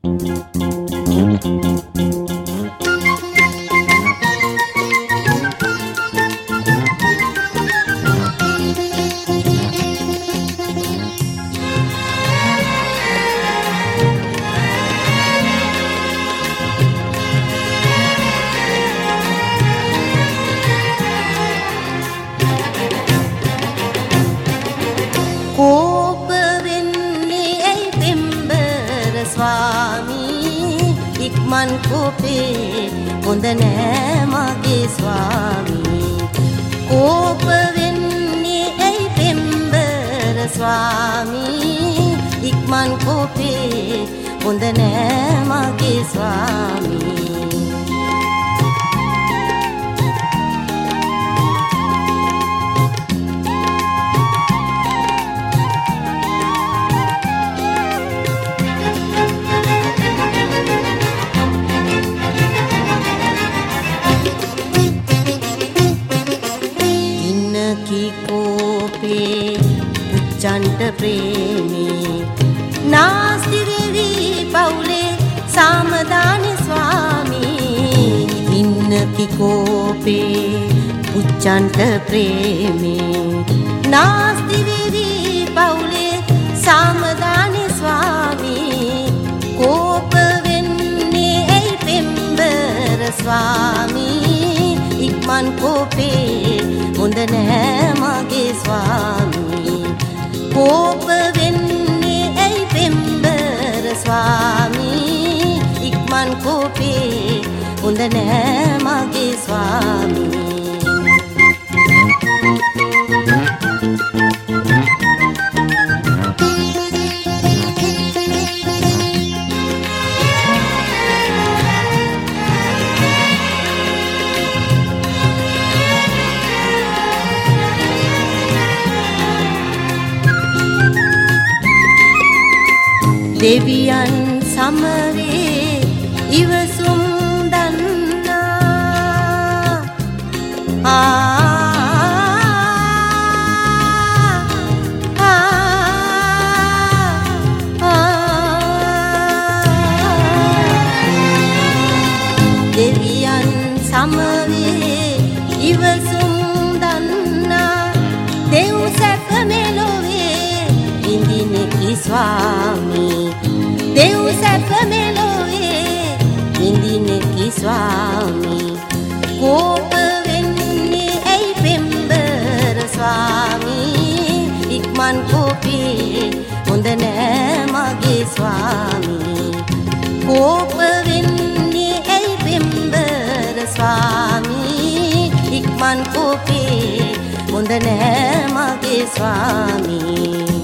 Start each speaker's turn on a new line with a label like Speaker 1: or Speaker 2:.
Speaker 1: කෝප වෙන්නේ ඇයි පෙම්බර ස්වාමී ඉක්මන් කෝපේ හොඳ නෑ මගේ ස්වාමී කෝප වෙන්නේ ඇයි පෙම්බර ස්වාමී ඉක්මන් කෝපේ හොඳ නෑ මගේ ස්වාමී කෝපේ උච්චන්ට ප්‍රේමී නාස්ති වෙවි පවුලේ සාමදානි ස්වාමී ඉන්නකි කෝපේ උච්චන්ට ප්‍රේමී නාස්ති වෙවි පවුලේ සාමදානි ස්වාමී කෝප වෙන්නේ ඇයි පෙම්බර ස්වාමී ඉක්මන් කෝපේ හොඳ නෑ මගේ ස්වාමී කෝප වෙන්නේ ඇයි පෙම්බර ස්වාමී ඉක්මන් කෝපේ හොඳ නෑ මගේ ස්වාමී දෙවියන් සමවේ ඉවසුම් දන්නා දෙවියන් සමවේ ඉවසුම් දන්නා දෙව් සැප මෙලොවේ ඉඳිනෙකි ස්වාමී දෙව් සැප මෙලොවේ ඉඳිනෙකි ස්වාමී කෝප වෙන්නේ ඇයි පෙම්බර ස්වාමී ඉක්මන් කෝපේ හොඳ නෑ මගේ ස්වාමී කෝප වෙන්නේ ඇයි පෙම්බර ස්වාමී ඉක්මන් කෝපේ හොඳ නෑ මගේ ස්වාමී